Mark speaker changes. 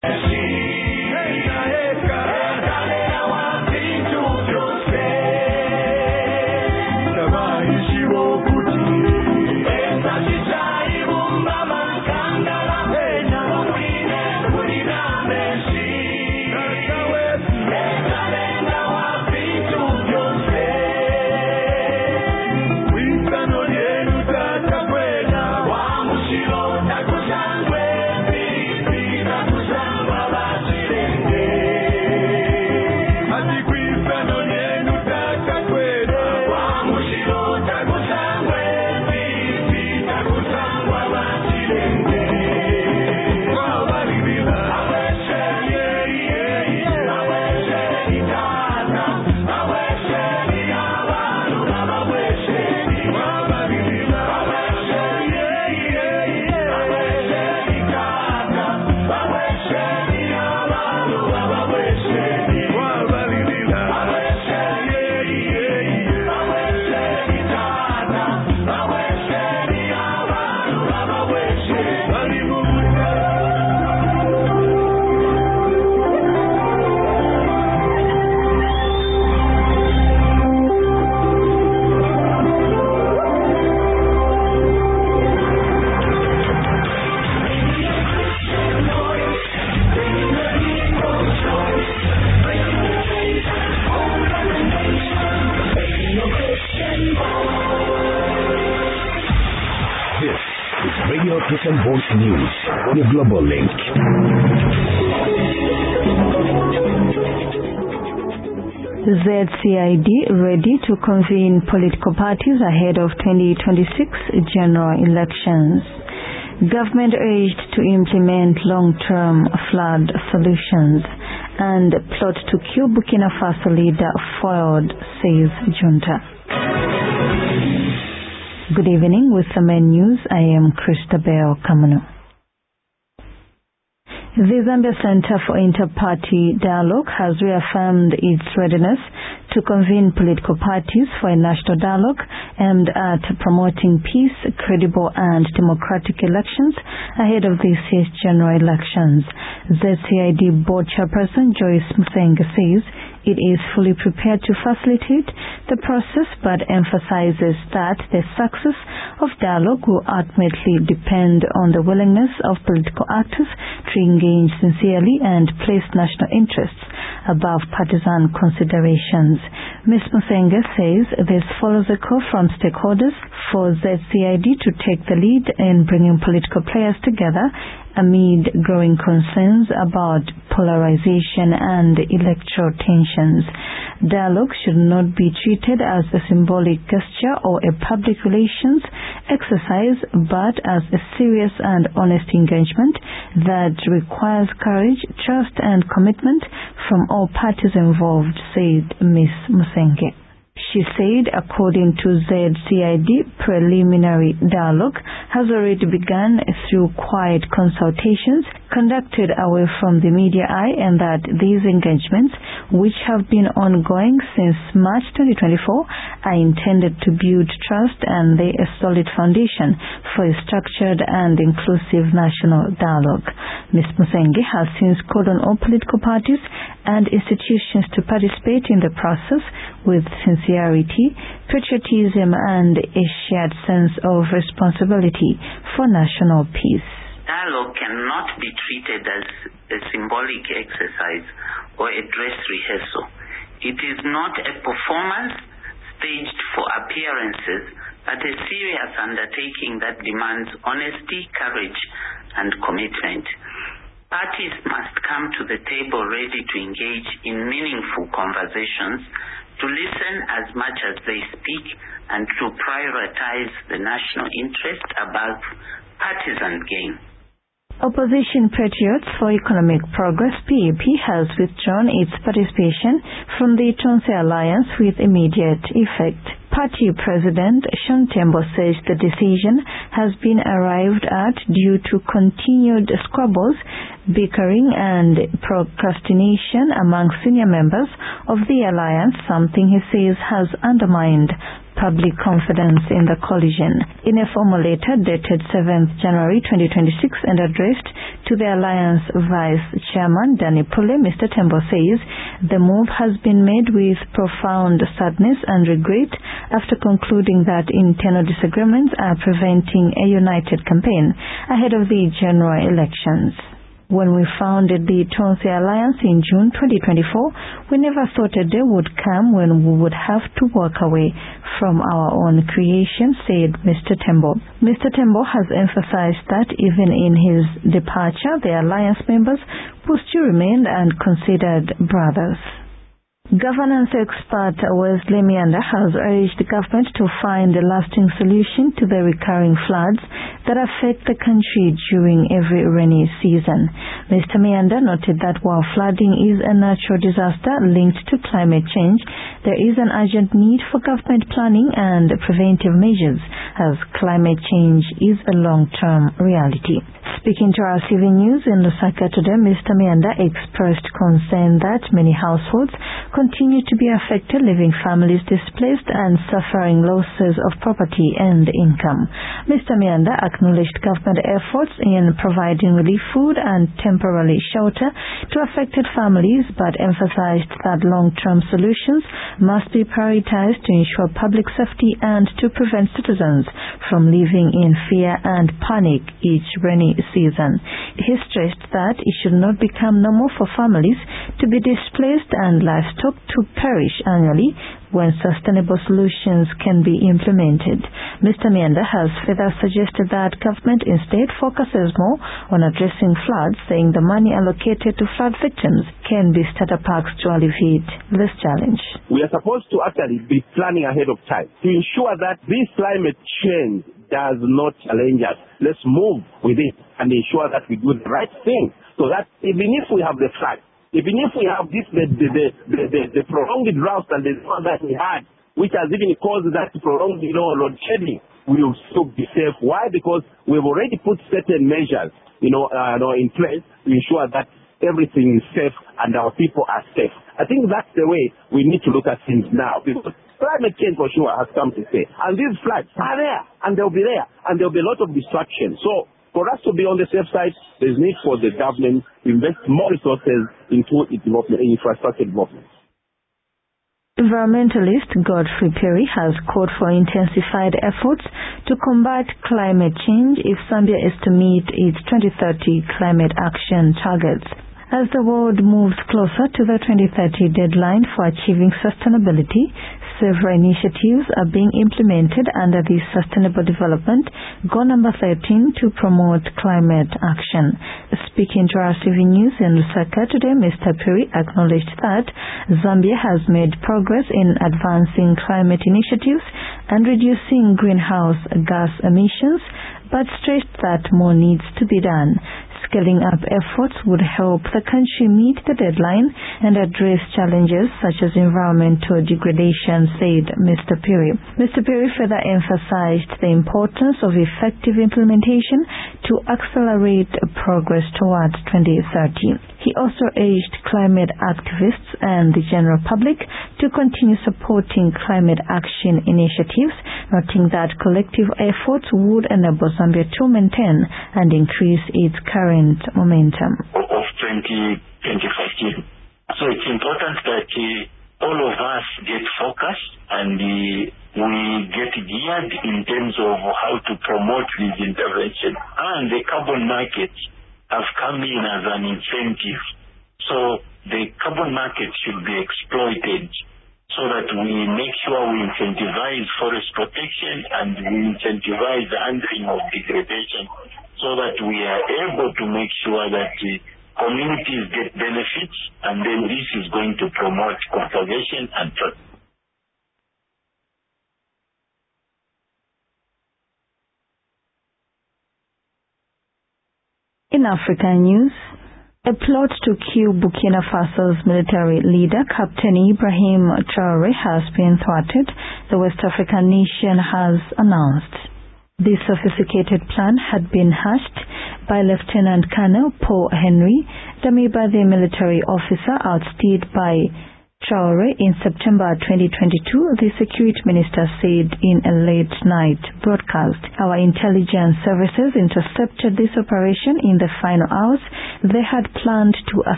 Speaker 1: Christian Voice News on your global link.
Speaker 2: ZCID ready to convene political parties ahead of 2026 general elections. Government urged to implement long-term flood solutions, and plot to kill Burkina Faso leader foiled, says junta. Good evening. With the main news, I am Christabel Kamano. The Zambia Center for Inter-Party Dialogue has reaffirmed its readiness to convene political parties for a national dialogue aimed at promoting peace, credible and democratic elections ahead of this year's general elections. ZCID Board Chairperson Joyce Musenga says it is fully prepared to facilitate the process, but emphasizes that the success of dialogue will ultimately depend on the willingness of political actors to engage sincerely and place national interests above partisan considerations. Ms. Musenga says this follows a call from stakeholders for ZCID to take the lead in bringing political players together amid growing concerns about polarization and electoral tensions. Dialogue should not be treated as a symbolic gesture or a public relations exercise, but as a serious and honest engagement that requires courage, trust and commitment from all parties involved, said Ms. Musenga. She said, according to ZCID, preliminary dialogue has already begun through quiet consultations conducted away from the media eye, and that these engagements, which have been ongoing since March 2024, are intended to build trust and lay a solid foundation for a structured and inclusive national dialogue. Ms. Musenga has since called on all political parties and institutions to participate in the process with sincerity, patriotism and a shared sense of responsibility for national peace.
Speaker 3: Dialogue cannot be treated as a symbolic exercise or a dress rehearsal. It is not a performance staged for appearances, but a serious undertaking that demands honesty, courage, and commitment. Parties must come to the table ready to engage in meaningful conversations, to listen as much as they speak, and to prioritize the national interest above partisan gain.
Speaker 2: Opposition Patriots for Economic Progress (PAP) has withdrawn its participation from the Tonse Alliance with immediate effect. Party President Sean Tembo says the decision has been arrived at due to continued squabbles, bickering and procrastination among senior members of the alliance, something he says has undermined public confidence in the coalition. In a formal letter dated 7th January 2026 and addressed to the Alliance Vice Chairman Danny Pule, Mr. Tembo says the move has been made with profound sadness and regret after concluding that internal disagreements are preventing a united campaign ahead of the general elections. When we founded the Tonse Alliance in June 2024, we never thought a day would come when we would have to walk away from our own creation, said Mr. Tembo. Mr. Tembo has emphasized that even in his departure, the Alliance members will still remain and considered brothers. Governance expert Wesley Mianda has urged the government to find a lasting solution to the recurring floods that affect the country during every rainy season. Mr. Mianda noted that while flooding is a natural disaster linked to climate change, there is an urgent need for government planning and preventive measures, as climate change is a long-term reality. Speaking to RTV News in Lusaka today, Mr. Mianda expressed concern that many households continue to be affected, leaving families displaced and suffering losses of property and income. Mr. Mianda acknowledged government efforts in providing relief food and temporary shelter to affected families, but emphasized that long-term solutions must be prioritized to ensure public safety and to prevent citizens from living in fear and panic each rainy season. He stressed that it should not become normal for families to be displaced and livestock to perish annually when sustainable solutions can be implemented. Mr. Mianda has further suggested that government instead focuses more on addressing floods, saying the money allocated to flood victims can be starter packs to alleviate this challenge.
Speaker 4: We are supposed to actually be planning ahead of time to ensure that this climate change does not challenge us. Let's move with it and ensure that we do the right thing, so that even if we have the flood, even if we have this the prolonged drought and the one that we had, which has even caused that prolonged load shedding, we will still be safe. Why? Because we've already put certain measures in place to ensure that everything is safe and our people are safe. I think that's the way we need to look at things now, because climate change for sure has come to stay, and these floods are there and they'll be there, and there'll be a lot of destruction. So for us to be on the safe side, there's need for the government to invest more resources into infrastructure development.
Speaker 2: Environmentalist Godfrey Perry has called for intensified efforts to combat climate change if Zambia is to meet its 2030 climate action targets. As the world moves closer to the 2030 deadline for achieving sustainability, several initiatives are being implemented under the Sustainable Development Goal number 13 to promote climate action. Speaking to RTV News in Lusaka today, Mr. Perry acknowledged that Zambia has made progress in advancing climate initiatives and reducing greenhouse gas emissions, but stressed that more needs to be done. Scaling up efforts would help the country meet the deadline and address challenges such as environmental degradation, said Mr. Perry. Mr. Perry further emphasized the importance of effective implementation to accelerate progress towards 2030. He also urged climate activists and the general public to continue supporting climate action initiatives, noting that collective efforts would enable Zambia to maintain and increase its current momentum.
Speaker 5: Of 2015. So it's important that all of us get focused and we get geared in terms of how to promote this intervention. And the carbon markets have come in as an incentive. So the carbon market should be exploited so that we make sure we incentivize forest protection and we incentivize the handling of degradation, so that we are able to make sure that communities get benefits, and then this is going to promote conservation and trust.
Speaker 2: In African news, a plot to kill Burkina Faso's military leader, Captain Ibrahim Traoré, has been thwarted, the West African nation has announced. This sophisticated plan had been hatched by Lieutenant Colonel Paul Henry, Damiba, the military officer ousted by Traore in September 2022, the Security Minister said in a late-night broadcast. Our intelligence services intercepted this operation in the final hours. They had planned to